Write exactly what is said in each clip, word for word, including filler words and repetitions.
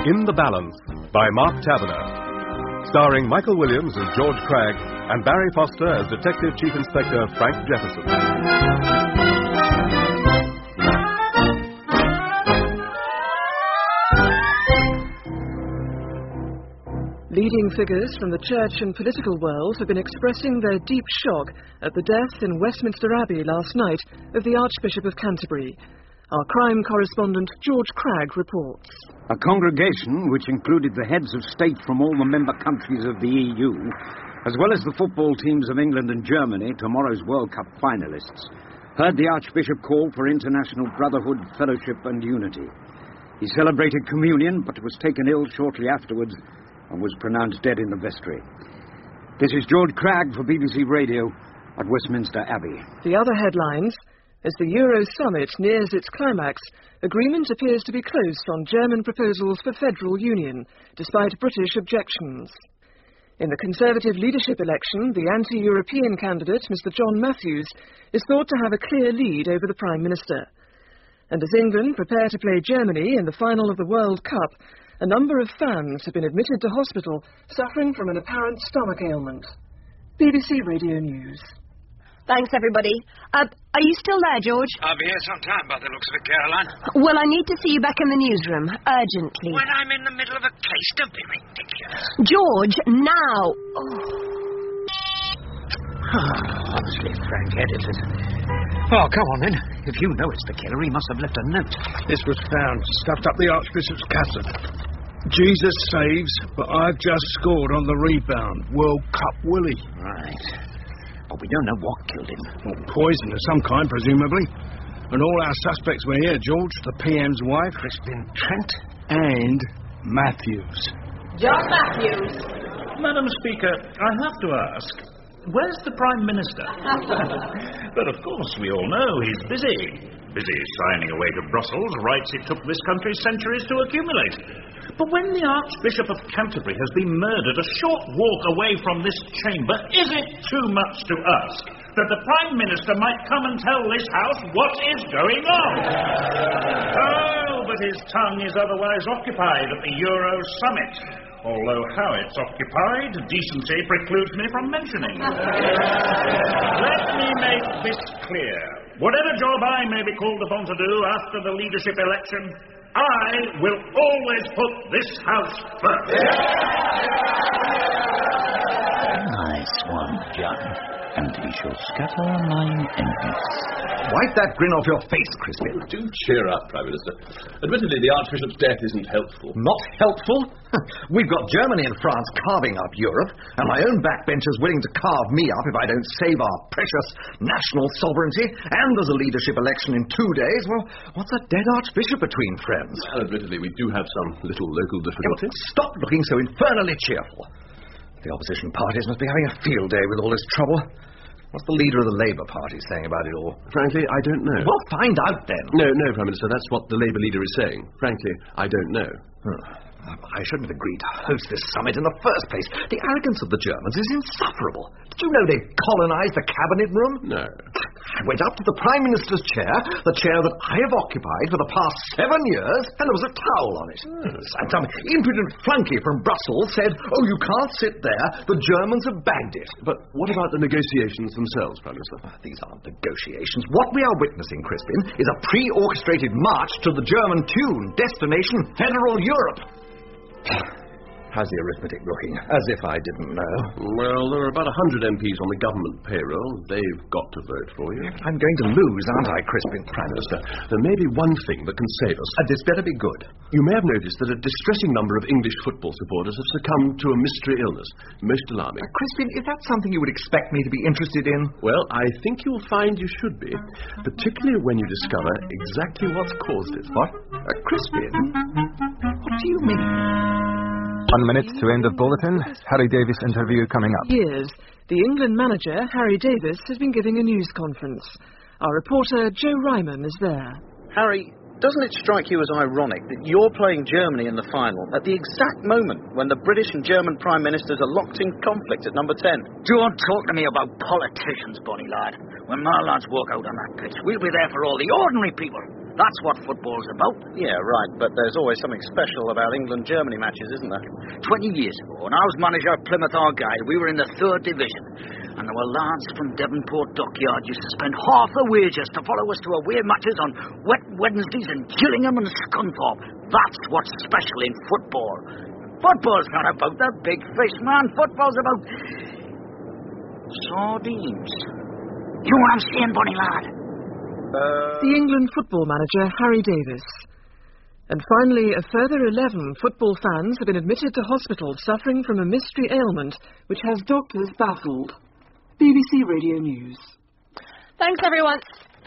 In the Balance by Mark Taverner. Starring Michael Williams as George Cragg and Barry Foster as Detective Chief Inspector Frank Jefferson. Leading figures from the church and political world have been expressing their deep shock at the death in Westminster Abbey last night of the Archbishop of Canterbury. Our crime correspondent George Cragg reports. A congregation which included the heads of state from all the member countries of the E U, as well as the football teams of England and Germany, tomorrow's World Cup finalists, heard the Archbishop call for international brotherhood, fellowship and unity. He celebrated communion, but was taken ill shortly afterwards and was pronounced dead in the vestry. This is George Cragg for B B C Radio at Westminster Abbey. The other headlines: as the Euro summit nears its climax, agreement appears to be close on German proposals for federal union, despite British objections. In the Conservative leadership election, the anti-European candidate, Mister John Matthews, is thought to have a clear lead over the Prime Minister. And as England prepare to play Germany in the final of the World Cup, a number of fans have been admitted to hospital suffering from an apparent stomach ailment. B B C Radio News. Thanks, everybody. Uh, are you still there, George? I'll be here some time by the looks of it, Caroline. Well, I need to see you back in the newsroom, urgently. When I'm in the middle of a case, don't be ridiculous. George, now! Oh. Honestly, Frank-headed. Oh, come on, then. If you know it's the killer, he must have left a note. This was found, stuffed up the Archbishop's cassock. Jesus saves, but I've just scored on the rebound. World Cup Willie. Right. But we don't know what killed him. Well, poison of some kind, presumably. And all our suspects were here, George. The P M's wife. Crispin Trent. And Matthews. John Matthews. Madam Speaker, I have to ask, where's the Prime Minister? But of course, we all know he's busy. Busy signing away to Brussels rights it took this country centuries to accumulate. But when the Archbishop of Canterbury has been murdered a short walk away from this chamber, is it too much to ask that the Prime Minister might come and tell this House what is going on? Oh, but his tongue is otherwise occupied at the Euro summit. Although how it's occupied, decency precludes me from mentioning. Let me make this clear. Whatever job I may be called upon to do after the leadership election, I will always put this House first. Nice one, John. And he shall scatter mine enemies. Wipe that grin off your face, Crispin. Do cheer up, Prime Minister. Admittedly, the Archbishop's death isn't helpful. Not helpful? We've got Germany and France carving up Europe, and my own backbenchers willing to carve me up if I don't save our precious national sovereignty, and there's a leadership election in two days. Well, what's a dead Archbishop between friends? Well, admittedly, we do have some little local difficulties. Yeah, stop looking so infernally cheerful. The opposition parties must be having a field day with all this trouble. What's the leader of the Labour Party saying about it all? Frankly, I don't know. Well, find out then. No, no, Prime Minister, that's what the Labour leader is saying. Frankly, I don't know. Huh. I shouldn't have agreed to host this summit in the first place. The arrogance of the Germans is insufferable. Did you know they colonised the cabinet room? No. I went up to the Prime Minister's chair, the chair that I have occupied for the past seven years, and there was a towel on it. Oh. And some impudent flunky from Brussels said, oh, you can't sit there, the Germans have bagged it. But what about the negotiations themselves, Prime Minister? Oh, these aren't negotiations. What we are witnessing, Crispin, is a pre-orchestrated march to the German tune, destination Federal Europe. How's the arithmetic looking? As if I didn't know. Well, there are about a hundred M Ps on the government payroll. They've got to vote for you. I'm going to lose, aren't I, Crispin? Prime Minister, there may be one thing that can save us. And this better be good. You may have noticed that a distressing number of English football supporters have succumbed to a mystery illness. Most alarming. Uh, Crispin, is that something you would expect me to be interested in? Well, I think you'll find you should be. Particularly when you discover exactly what's caused it. What? Uh, Crispin? What do you mean? One minute to end of bulletin. Harry Davis interview coming up. Years, the England manager, Harry Davis, has been giving a news conference. Our reporter, Joe Ryman, is there. Harry, doesn't it strike you as ironic that you're playing Germany in the final at the exact moment when the British and German Prime Ministers are locked in conflict at number ten? Don't talk to me about politicians, Bonnie lad. When my lads walk out on that pitch, we'll be there for all the ordinary people. That's what football's about. Yeah, right, but there's always something special about England-Germany matches, isn't there? Twenty years ago, when I was manager at Plymouth Argyle, we were in the third division. And there were lads from Devonport Dockyard used to spend half their wages to follow us to away matches on wet Wednesdays in Gillingham and Scunthorpe. That's what's special in football. Football's not about the big fish, man. Football's about sardines. You know what I'm saying, Bonnie lad? Uh... The England football manager, Harry Davis. And finally, a further eleven football fans have been admitted to hospital suffering from a mystery ailment which has doctors baffled. B B C Radio News. Thanks, everyone.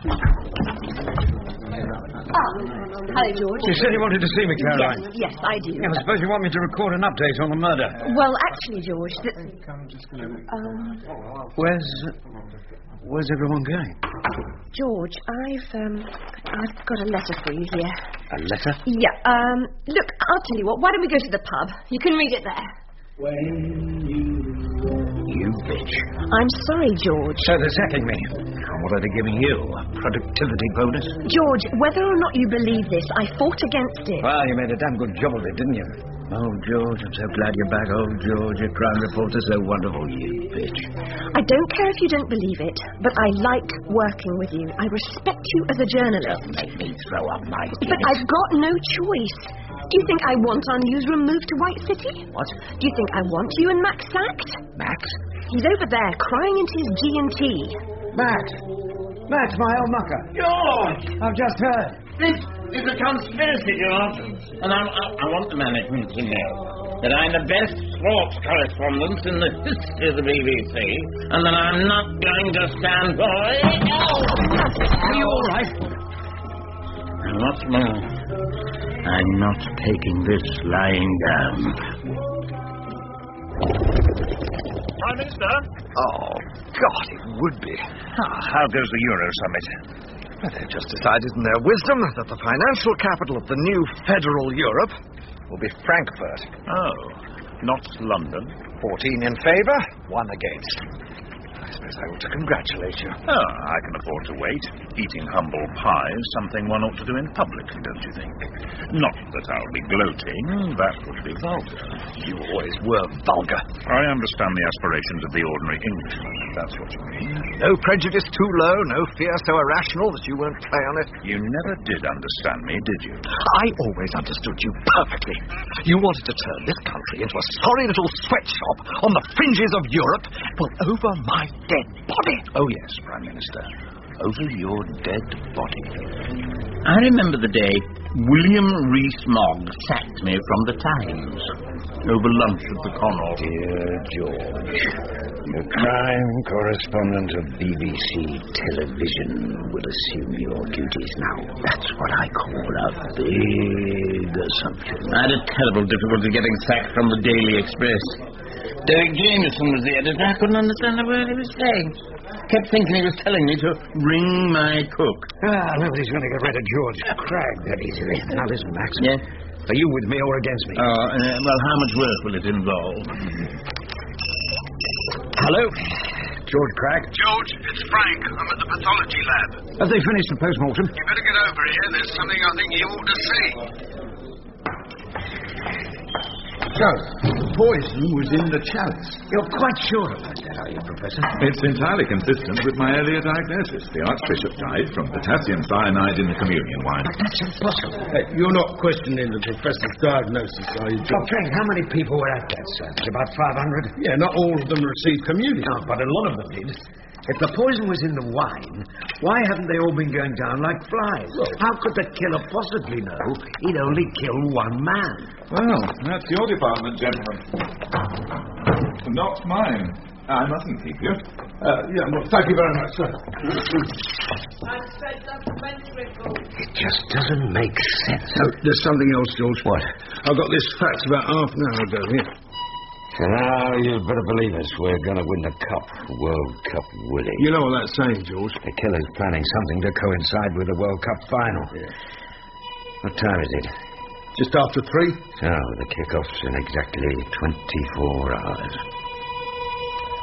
Oh, hello, George. You said you wanted to see me, Caroline. Yes, yes, I do. Yeah, I suppose you want me to record an update on the murder. Well, actually, George, the... Um... Where's... Where's everyone going? George, I've, um... I've got a letter for you here. A letter? Yeah, um... Look, I'll tell you what, why don't we go to the pub? You can read it there. When you... You bitch. I'm sorry, George. So they're sacking me. What are they giving you? A productivity bonus? George, whether or not you believe this, I fought against it. Well, you made a damn good job of it, didn't you? Oh, George, I'm so glad you're back. Oh, George, your crime reporter's so wonderful, you bitch. I don't care if you don't believe it, but I like working with you. I respect you as a journalist. Don't make me throw up my But I've got no choice. Do you think I want our newsroom moved to White City? What? Do you think I want you and Max sacked? Max? He's over there crying into his G and T. Max! Max, my old mucker. George! I've just heard. This is a conspiracy, George. And I, I, I want the management to know that I'm the best sports correspondent in the history of the B B C, and that I'm not going to stand by. Are you all right? And what's more, I'm not taking this lying down. Prime Minister? Oh, God, it would be. Ah, how goes the Euro Summit? Well, they've just decided in their wisdom that the financial capital of the new federal Europe will be Frankfurt. Oh, not London. Fourteen in favour, one against. I suppose I ought to congratulate you. Oh, I can afford to wait. Eating humble pie is something one ought to do in public, don't you think? Not that I'll be gloating. That would be vulgar. You always were vulgar. I understand the aspirations of the ordinary Englishman, if that's what you mean. No prejudice too low, no fear so irrational that you won't play on it. You never did understand me, did you? I always understood you perfectly. You wanted to turn this country into a sorry little sweatshop on the fringes of Europe, well, over my dead body. Oh, yes, Prime Minister. Over your dead body. I remember the day William Rees-Mogg sacked me from the Times over lunch at the Connaught. Dear George, the crime correspondent of B B C television will assume your duties now. That's what I call a big assumption. I had a terrible difficulty getting sacked from the Daily Express. Derek Jameson was the editor. I couldn't understand a word he was saying. Kept thinking he was telling me to ring my cook. Ah, nobody's going to get rid of George Cragg that easily. Now listen, Max. Yeah? Are you with me or against me? Oh, uh, well, how much work will it involve? Hello? George Cragg? George, it's Frank. I'm at the pathology lab. Have they finished the post-mortem? You better get over here. There's something I think you ought to see. So, the poison was in the chalice. You're quite sure about that, are you, Professor? It's entirely consistent with my earlier diagnosis. The Archbishop died from potassium cyanide in the communion wine. But that's impossible. Hey, you're not questioning the professor's diagnosis, are you, George? Oh, Frank, how many people were at that service? About five hundred? Yeah, not all of them received communion. No, but a lot of them did. If the poison was in the wine, why haven't they all been going down like flies? Well, how could the killer possibly know he'd only kill one man? Well, that's your department, gentlemen. Not mine. I mustn't keep you. Uh, yeah, well, thank you very much, sir. It just doesn't make sense. Oh, there's something else, George. What? I got this fax about half an hour ago, here. So now you'd better believe us. We're going to win the Cup. World Cup Willie. You know what that's saying, George? The killer's planning something to coincide with the World Cup final. Yeah. What time is it? Just after three? Oh, the kick-off's in exactly twenty-four hours.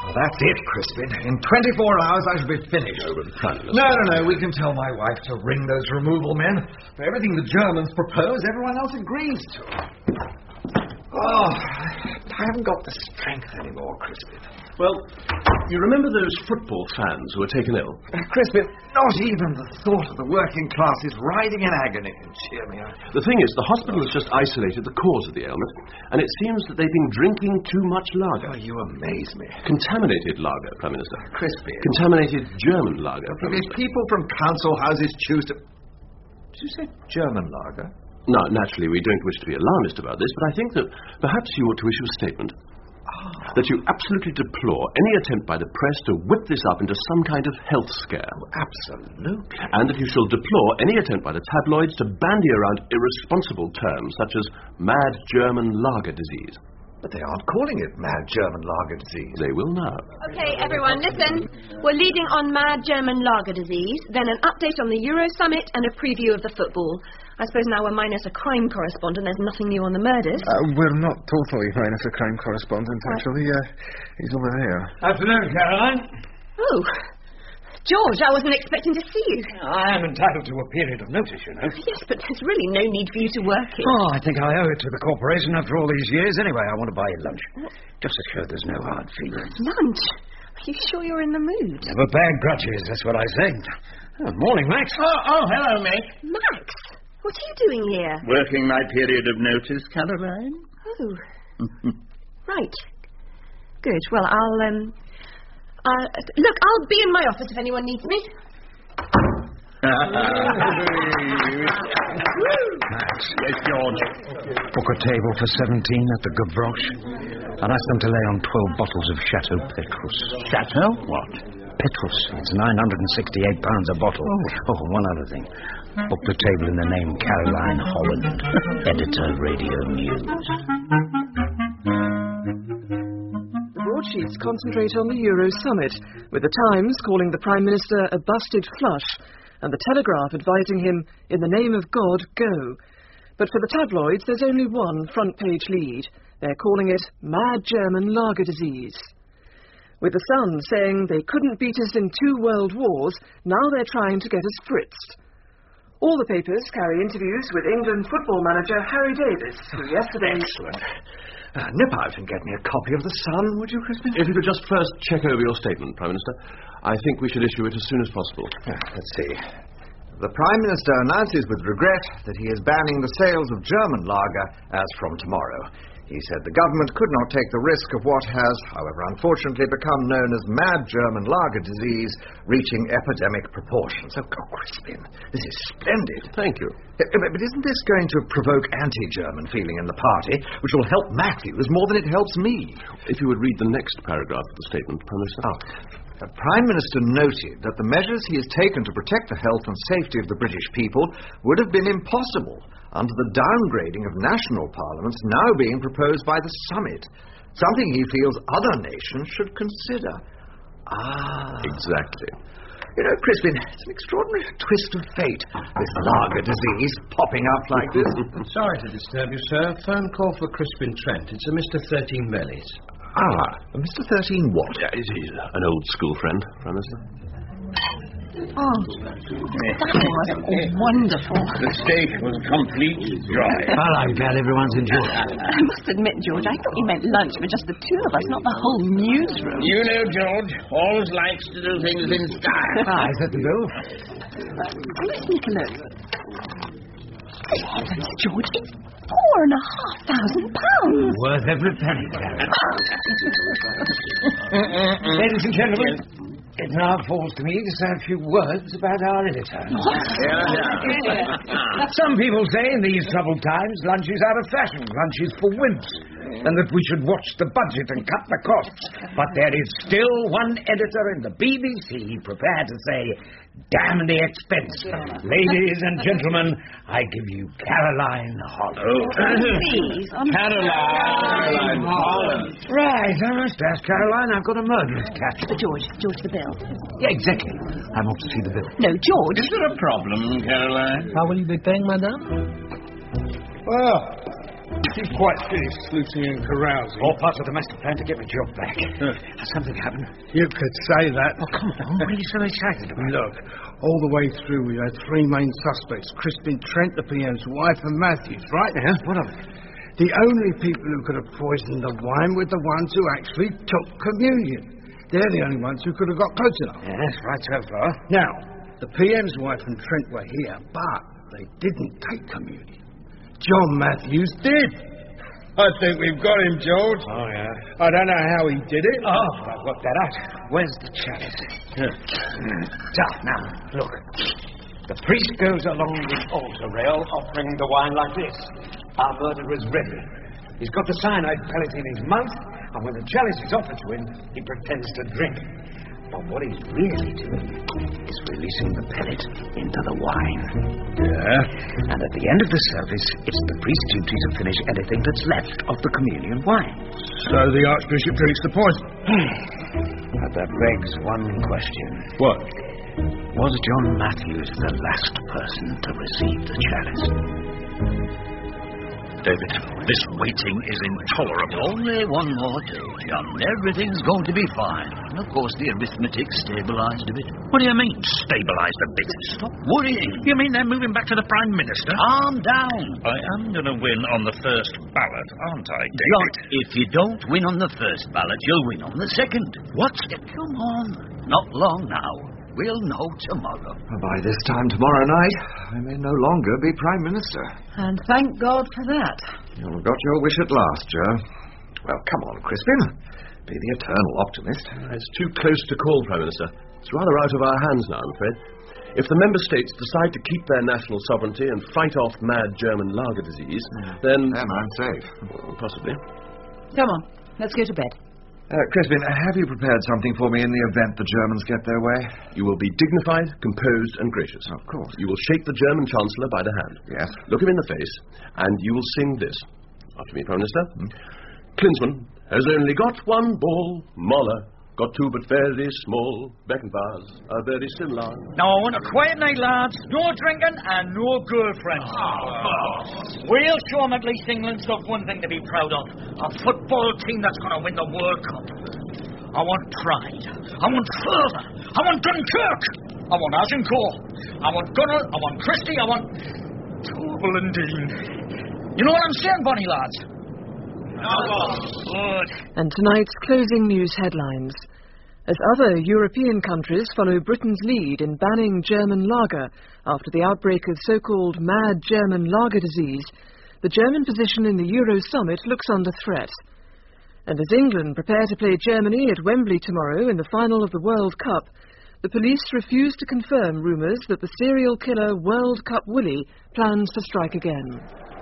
Well, that's it, Crispin. In twenty-four hours I shall be finished. No, but Prime Minister... No, no, no. We can tell my wife to ring those removal men. For everything the Germans propose, everyone else agrees to. Oh, I haven't got the strength anymore, Crispin. Well, you remember those football fans who were taken ill? Uh, Crispin, not even the thought of the working classes writhing in agony can cheer me up. The thing is, the hospital has just isolated the cause of the ailment, and it seems that they've been drinking too much lager. Oh, you amaze me. Contaminated lager, Prime Minister. Crispin. Contaminated German lager, Prime If Minister. people from council houses choose to... Did you say German lager? Now, naturally, we don't wish to be alarmist about this, but I think that perhaps you ought to issue a statement. Oh. That you absolutely deplore any attempt by the press to whip this up into some kind of health scare. Oh, absolutely. And that you shall deplore any attempt by the tabloids to bandy around irresponsible terms such as mad German lager disease. But they aren't calling it mad German lager disease. They will now. Okay, everyone, listen. We're leading on mad German lager disease, then an update on the Euro Summit and a preview of the football. I suppose now we're minus a crime correspondent. There's nothing new on the murders. Uh, we're not totally minus a crime correspondent, actually. Uh, he's over there. Afternoon, Caroline. Oh, George, I wasn't expecting to see you. I am entitled to a period of notice, you know. Yes, but there's really no need for you to work it. Oh, I think I owe it to the corporation after all these years. Anyway, I want to buy you lunch. Just to show there's no hard feelings. Lunch? Are you sure you're in the mood? Never bad grudges, that's what I say. Oh, morning, Max. Oh, oh, hello, mate. Max, what are you doing here? Working my period of notice, Caroline. Oh. Right. Good. Well, I'll, um... Uh, look, I'll be in my office if anyone needs me. Max. Yes, George. Book a table for seventeen at the Gavroche and ask them to lay on twelve bottles of Chateau Petrus. Chateau? What? Petrus. It's nine hundred sixty-eight pounds a bottle. Oh. oh, one other thing. Book the table in the name Caroline Holland, editor Radio News. The broadsheets concentrate on the Euro Summit, with the Times calling the Prime Minister a busted flush, and the Telegraph advising him, in the name of God, go. But for the tabloids, there's only one front-page lead. They're calling it mad German lager disease. With the Sun saying they couldn't beat us in two world wars, now they're trying to get us fritzed. All the papers carry interviews with England football manager Harry Davis, who yesterday... Excellent. Uh, nip out and get me a copy of The Sun, would you, Crispin? If you could just first check over your statement, Prime Minister. I think we should issue it as soon as possible. Uh, let's see. The Prime Minister announces with regret that he is banning the sales of German lager as from tomorrow. He said the government could not take the risk of what has, however, unfortunately become known as mad German lager disease, reaching epidemic proportions. Oh, God, Crispin, this is splendid. Thank you. Uh, but isn't this going to provoke anti-German feeling in the party, which will help Matthews more than it helps me? If you would read the next paragraph of the statement, Prime Minister. Oh. The Prime Minister noted that the measures he has taken to protect the health and safety of the British people would have been impossible under the downgrading of national parliaments now being proposed by the summit, something he feels other nations should consider. Ah. Exactly. You know, Crispin, it's an extraordinary twist of fate, this lager disease popping up like this. Sorry to disturb you, sir. Phone call for Crispin Trent. It's a Mister thirteen Bellies. Ah, Mister thirteen what? Yeah, is he an old school friend, Prime Minister? Oh, that was wonderful. The steak was complete dry. Well, I'm glad everyone's enjoyed it. I must admit, George, I thought you meant lunch for just the two of us, not the whole newsroom. You know, George always likes to do things in style. Ah, is that the bill? Let's take a look. Good heavens, George, it's four and a half thousand pounds. Worth every penny, Caroline. Ladies and gentlemen, it now falls to me to say a few words about our editor. Some people say in these troubled times lunch is out of fashion, lunch is for wimps, and that we should watch the budget and cut the costs. But there is still one editor in the B B C prepared to say, damn the expense. Ladies and gentlemen, I give you Caroline Holland. Oh. Please, I'm... Caroline Holland. Right, I must ask Caroline. I've got a murder to catch. But George, George, the bill. Yeah, exactly. I want to see the bill. No, George. Is there a problem, Caroline? How will you be paying, madame? Well, He's quite finished fluting and carousing. All parts of the master plan to get my job back. Uh, Has something happened? You could say that. Oh, come on. What are you so excited about? Look, all the way through we had three main suspects. Crispin Trent, the P M's wife, and Matthews, right? Yeah, what of it? The only people who could have poisoned the wine were the ones who actually took communion. They're the only ones who could have got close enough. Yeah, that's right so far. Now, the P M's wife and Trent were here, but they didn't take communion. John Matthews did. I think we've got him, George. Oh, yeah. I don't know how he did it. Oh, I've worked that out. Where's the chalice? Yeah. Mm. Now, look. The priest goes along the altar rail offering the wine like this. Our murderer is ready. He's got the cyanide pellet in his mouth, and when the chalice is offered to him, he pretends to drink. But what he's really doing is releasing the pellet into the wine. Yeah? And at the end of the service, it's the priest's duty to finish anything that's left of the communion wine. So the Archbishop drinks the poison? But that begs one question. What? Was John Matthews the last person to receive the chalice? David, this waiting is intolerable. Only one more day, John. Everything's going to be fine. And of course, the arithmetic stabilised a bit. What do you mean, stabilised a bit? Stop worrying. You mean they're moving back to the Prime Minister? Calm down. I am going to win on the first ballot, aren't I, David? John, if you don't win on the first ballot, you'll win on the second. What? Come on. Not long now. We'll know tomorrow. By this time tomorrow night, I may no longer be Prime Minister. And thank God for that. You've got your wish at last, Joe. Well, come on, Crispin. Be the eternal optimist. It's too close to call, Prime Minister. It's rather out of our hands now, I'm afraid. If the member states decide to keep their national sovereignty and fight off mad German lager disease, then... Then I'm safe. Well, possibly. Come on, let's go to bed. Uh, Crispin, have you prepared something for me in the event the Germans get their way? You will be dignified, composed, and gracious. Of course. You will shake the German Chancellor by the hand. Yes. Look him in the face, and you will sing this. After me, Prime Minister. Hmm? Klinsmann has only got one ball. Moller got two, but very small. Beckenbauer's are very similar. Now, I want a quiet night, lads. No drinking and no girlfriends. Oh. We'll show them at least England's got one thing to be proud of. A football team that's going to win the World Cup. I want pride. I want fervour. I want Dunkirk. I want Agincourt. I want Gunnell. I want Christie. I want... Tobel and Dean. You know what I'm saying, Bonnie, lads? Good. And tonight's closing news headlines. As other European countries follow Britain's lead in banning German lager after the outbreak of so-called mad German lager disease, the German position in the Euro summit looks under threat. And as England prepare to play Germany at Wembley tomorrow in the final of the World Cup, the police refuse to confirm rumours that the serial killer World Cup Willie plans to strike again.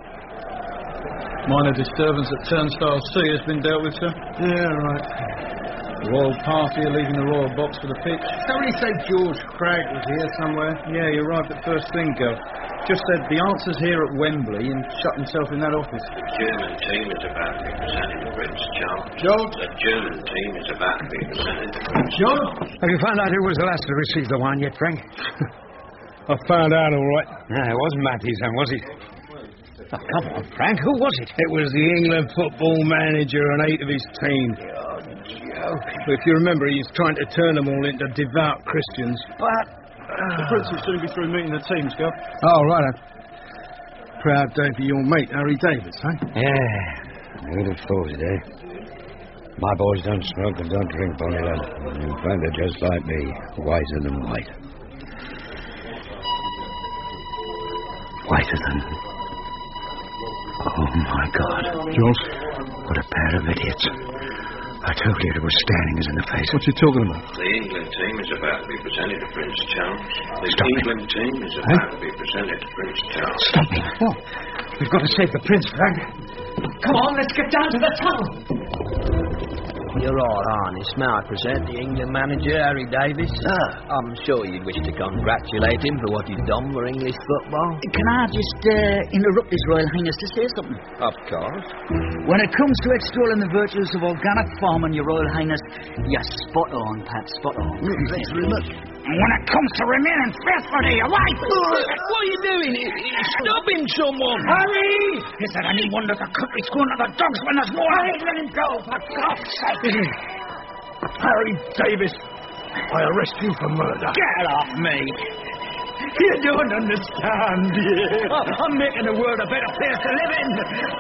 Minor disturbance at Turnstile C has been dealt with, sir. Yeah, right. The Royal Party are leaving the Royal Box for the pitch. Somebody say George Cragg was here somewhere. Yeah, you arrived at first thing, girl. Just said the answer's here at Wembley and shut himself in that office. The German team is about to be presented to Prince Charles. George? The German team is about to be presented to Prince George? Have you found out who was the last to receive the wine yet, Frank? I found out all right. No, it wasn't Matthews then, was he? Oh, come on, Frank, who was it? It was the England football manager and eight of his team. Oh, joke. If you remember, he's trying to turn them all into devout Christians. What? The Prince will soon be through meeting the teams, girl. Oh, right. Proud day for your mate, Harry Davis, eh? Yeah, who'd have thought it, eh? My boys don't smoke and don't drink, Bonnie lad. In fact, they're just like me, whiter than white. Whiter than... Oh, my God. Jules? What a pair of idiots. I told you it was staring us in the face. What you talking about? The England team is about to be presented to Prince Charles. The Stop England it. team is Huh? about to be presented to Prince Charles. Stop me. No. We've got to save the prince, Frank. Come on, let's get down to the tunnel. Your Royal Highness, may I present the England manager, Harry Davis? Ah. I'm sure you'd wish to congratulate him for what he's done for English football. Can I just uh, interrupt His Royal Highness to say something? Of course. When it comes to extolling the virtues of organic farming, Your Royal Highness, you're spot on, Pat, spot on. Thanks very much. And when it comes to remaining faithful to your wife... What are you doing? Stopping someone! Harry! Is it any wonder the country's going to the dogs when there's more... Harry, let him go, for God's sake! Harry Davis, I arrest you for murder. Get off me! You don't understand. Yeah. I'm making the world a better place to live in.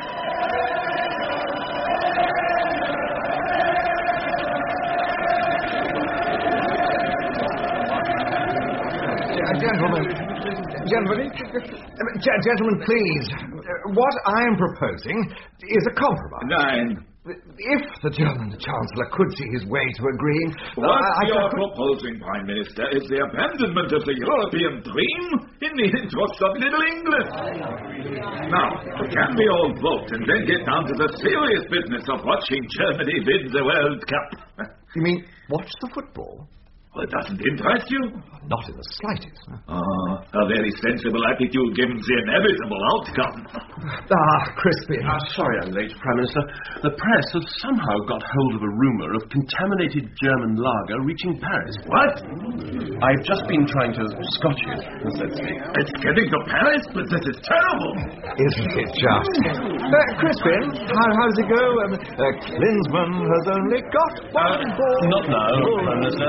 Uh, gentlemen, gentlemen, uh, g- gentlemen, please. Uh, what I am proposing is a compromise. Nine. If the German Chancellor could see his way to agreeing... What uh, I, you're I could... proposing, Prime Minister, is the abandonment of the European dream in the interest of Little England. Now, can we all vote and then get down to the serious business of watching Germany win the World Cup? You mean watch the football? Well, it doesn't interest you? Not in the slightest. Ah, uh, a very sensible attitude given the inevitable outcome. Ah, Crispin. Ah, sorry I'm late, Prime Minister. The press have somehow got hold of a rumour of contaminated German lager reaching Paris. What? I've just been trying to scotch it, let's see. It's getting to Paris? But this is terrible. Isn't it just? Uh, Crispin, how, how does it go? Um, uh, Klinsmann has only got one uh, ball. Not now, Prime Minister.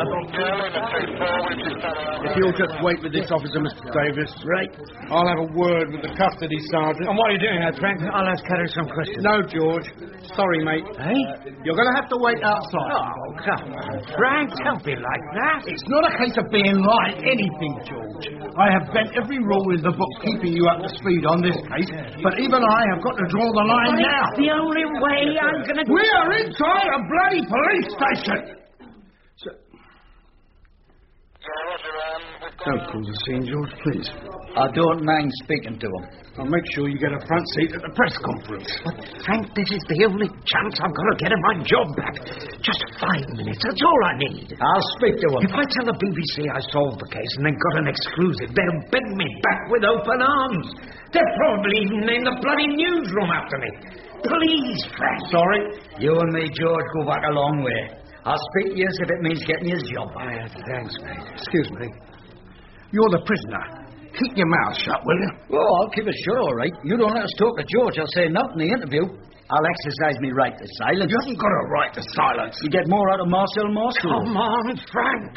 If you'll just wait with this officer, Mister Davis. Right. I'll have a word with the custody sergeant. And what are you doing there, Frank? I'll ask Harry some questions. No, George. Sorry, mate. Hey? You're going to have to wait outside. Oh, come on, Frank. Don't be like that. It's not a case of being like anything, George. I have bent every rule in the book keeping you up to speed on this case, but even I have got to draw the line But now. it's the only way I'm going to... We are inside a bloody police station! So... Don't cause a scene, George, please. I don't mind speaking to him. I'll make sure you get a front seat at the press conference. But, Frank, this is the only chance I've got of getting my job back. Just five minutes, that's all I need. I'll speak to him. If I tell the B B C I solved the case and then got an exclusive, they'll beg me back with open arms. They'll probably even name the bloody newsroom after me. Please, Frank. Sorry? You and me, George, go back a long way. I'll speak to you if it means getting his job back. Uh, thanks, mate. Excuse me. You're the prisoner. Keep your mouth shut, will you? Oh, I'll keep it shut, all right. You don't let us talk to George, I'll say nothing in the interview. I'll exercise me right to silence. You haven't got a right to silence. You get more out of Marcel Marceau. Come on, Frank.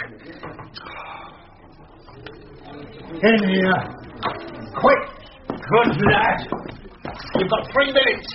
In here. Quick. Good lad. You've got three minutes.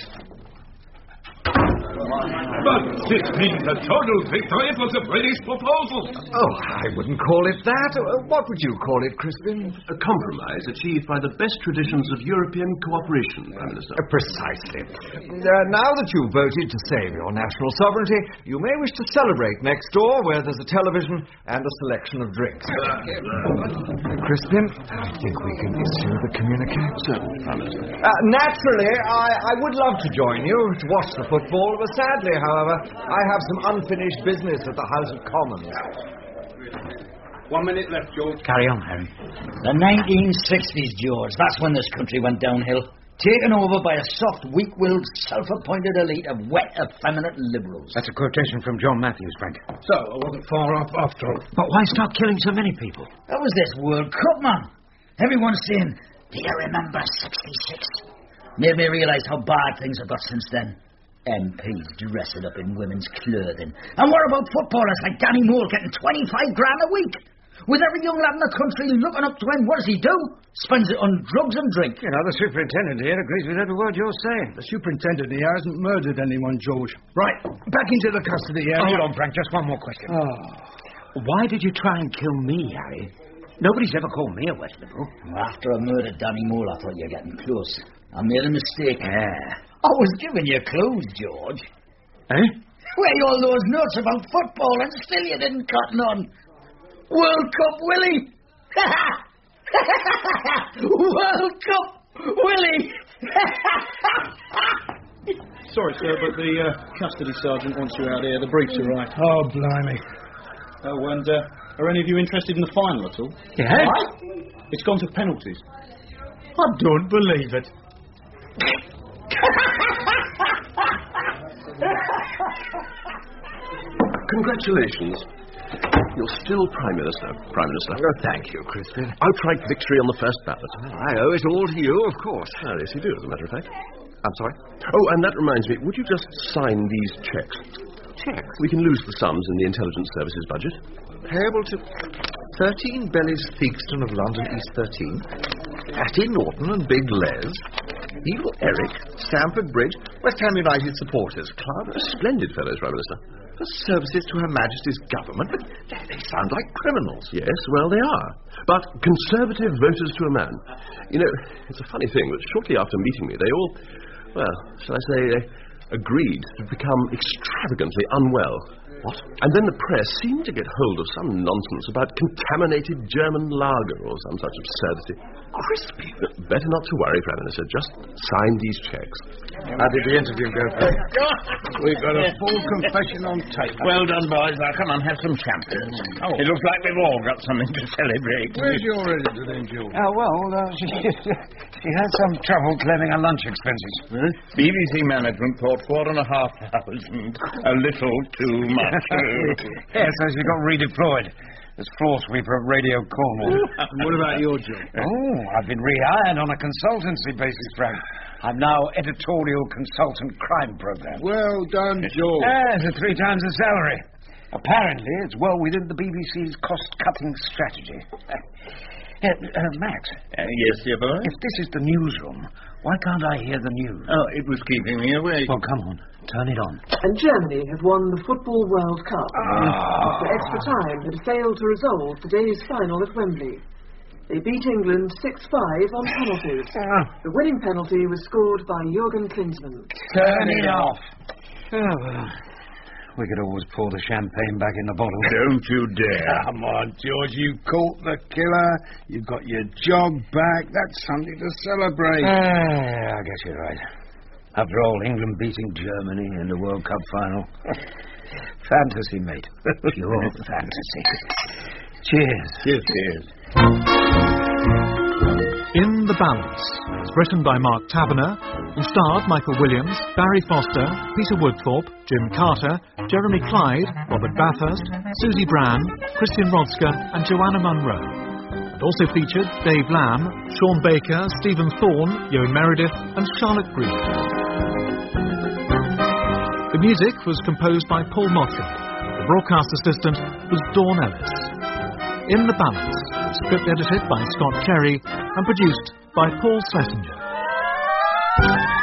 But this means a total victory for the British proposal. Oh, I wouldn't call it that. Uh, what would you call it, Crispin? A compromise achieved by the best traditions of European cooperation, Prime Minister. Uh, precisely. Uh, now that you've voted to save your national sovereignty, you may wish to celebrate next door, where there's a television and a selection of drinks. Uh, Crispin, I think we can issue the communique. Certainly, Prime Minister. Uh, naturally, I, I would love to join you to watch the football, but sadly, however, I have some unfinished business at the House of Commons. One minute left, George. Carry on, Harry. The nineteen sixties, George. That's when this country went downhill. Taken over by a soft, weak-willed, self-appointed elite of wet, effeminate liberals. That's a quotation from John Matthews, Frank. So, I wasn't far off after all. But why start killing so many people? That was this World Cup, man. Everyone's saying, do you remember sixty-six? Made me realise how bad things have got since then. M Ps dressing up in women's clothing. And what about footballers like Danny Moore getting twenty-five grand a week? With every young lad in the country looking up to him, what does he do? Spends it on drugs and drink. You know, the superintendent here agrees with every word you're saying. The superintendent here hasn't murdered anyone, George. Right, back into the custody area. Hold on, Frank, just one more question. Oh. Why did you try and kill me, Harry? Nobody's ever called me a West Liberal. After I murdered Danny Moore, I thought you were getting close. I made a mistake. Yeah. I was giving you clues, George. Eh? Where all those notes about football and still you didn't cotton on. World Cup Willie! World Cup Willie! Sorry, sir, but the uh, custody sergeant wants you out here. The brief's arrived. Oh, blimey. Oh, and uh, are any of you interested in the final at all? Yeah? What? It's gone to penalties. I don't believe it. Congratulations. You're still Prime Minister, Prime Minister. Oh, thank you, Crispin. Outright victory on the first ballot. I owe it all to you, of course. Ah, yes, you do, as a matter of fact. I'm sorry? Oh, and that reminds me, would you just sign these cheques? Cheques? We can lose the sums in the Intelligence Services budget. Payable to thirteen Bellies Theakston of London East thirteen, Hattie Norton and Big Les, Evil Eric, Stamford Bridge, West Ham United Supporters Club. Splendid fellows, Prime Minister. For services to Her Majesty's government, but they sound like criminals. Yes, well, they are. But Conservative voters to a man. You know, it's a funny thing that shortly after meeting me, they all, well, shall I say, uh, agreed to become extravagantly unwell. What? And then the press seemed to get hold of some nonsense about contaminated German lager or some such absurdity. Crispy. Better not to worry, Prime Minister. Just sign these cheques. How did the interview go, Frank? We've got a full confession on tape. Well done, boys. Now, come on, have some champagne. Oh. It looks like we've all got something to celebrate. Where's your editor then, George? Oh, well, uh, she, she had some trouble claiming her lunch expenses. Huh? B B C management thought four and a half thousand a little too much. Yes, so she got redeployed as floor sweeper at Radio Cornwall. What about your job? Oh, I've been rehired on a consultancy basis, Frank. I'm now editorial consultant crime program. Well done, George. Ah, for three times the salary. Apparently, it's well within the B B C's cost-cutting strategy. Uh, uh, Max. Uh, yes, dear boy? If this is the newsroom, why can't I hear the news? Oh, it was keeping me awake. Well, come on. Turn it on. And Germany have won the Football World Cup. Ah. After extra time had failed to resolve the day's final at Wembley. They beat England six five on penalties. Ah. The winning penalty was scored by Jurgen Klinsmann. Turn it off. Oh, well. We could always pour the champagne back in the bottle. Don't you dare. Come on, George. You caught the killer. You got your job back. That's something to celebrate. Ah, I guess you're right. After all, England beating Germany in the World Cup final. Fantasy, mate. Pure fantasy. Cheers. Cheers. Cheers. In the Balance was written by Mark Taberner and starred Michael Williams, Barry Foster, Peter Woodthorpe, Jim Carter, Jeremy Clyde, Robert Bathurst, Susie Brand, Christian Rodska and Joanna Munro. And also featured Dave Lamb, Sean Baker, Stephen Thorne, Ewan Meredith and Charlotte Green. The music was composed by Paul Motley. The broadcast assistant was Dawn Ellis. In the Balance was script edited by Scott Cherry and produced by Paul Schlesinger.